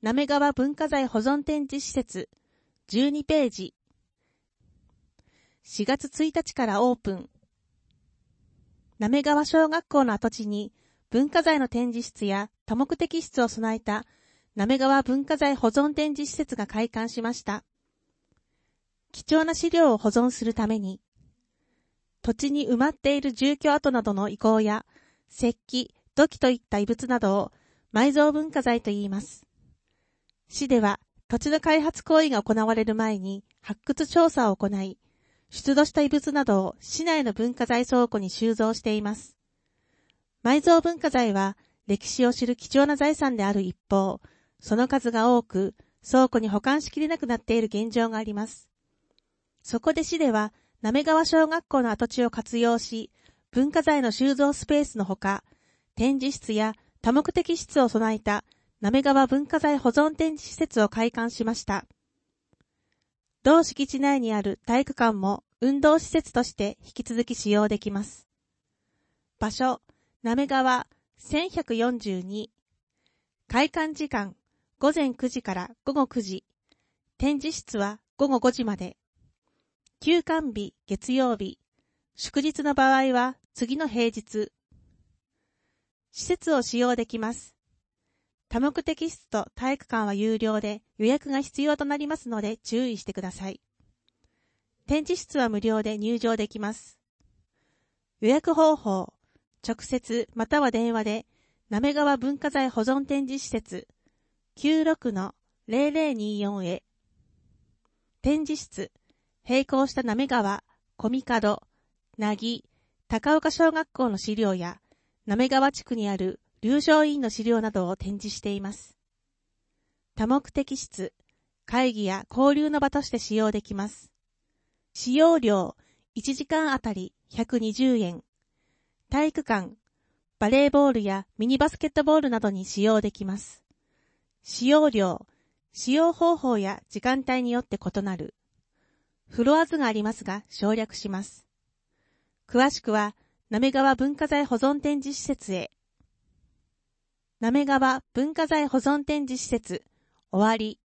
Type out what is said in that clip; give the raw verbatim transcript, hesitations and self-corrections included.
滑川文化財保存展示施設じゅうにページ。しがつついたちからオープン。滑川小学校の跡地に文化財の展示室や多目的室を備えた滑川文化財保存展示施設が開館しました。貴重な資料を保存するために、土地に埋まっている住居跡などの遺構や石器、土器といった遺物などを埋蔵文化財と言います。市では土地の開発行為が行われる前に発掘調査を行い、出土した遺物などを市内の文化財倉庫に収蔵しています。埋蔵文化財は歴史を知る貴重な財産である一方、その数が多く倉庫に保管しきれなくなっている現状があります。そこで市では滑川小学校の跡地を活用し、文化財の収蔵スペースのほか、展示室や多目的室を備えた滑川文化財保存展示施設を開館しました。同敷地内にある体育館も運動施設として引き続き使用できます。場所、滑川せんひゃくよんじゅうに。開館時間、ごぜんくじからごごくじ。展示室はごごごじまで。休館日、月曜日。祝日の場合は次の平日。施設を使用できます。多目的室と体育館は有料で予約が必要となりますので注意してください。展示室は無料で入場できます。予約方法、直接または電話で滑川文化財保存展示施設 きゅうろくのぜろぜろにじゅうよん へ。展示室、並行した滑川、小見門、なぎ、高岡小学校の資料や滑川地区にある龍翔院の資料などを展示しています。多目的室、会議や交流の場として使用できます。使用料いちじかんあたりひゃくにじゅうえん。体育館、バレーボールやミニバスケットボールなどに使用できます。使用料、使用方法や時間帯によって異なる。フロア図がありますが省略します。詳しくは滑川文化財保存展示施設へ。滑川文化財保存展示施設、終わり。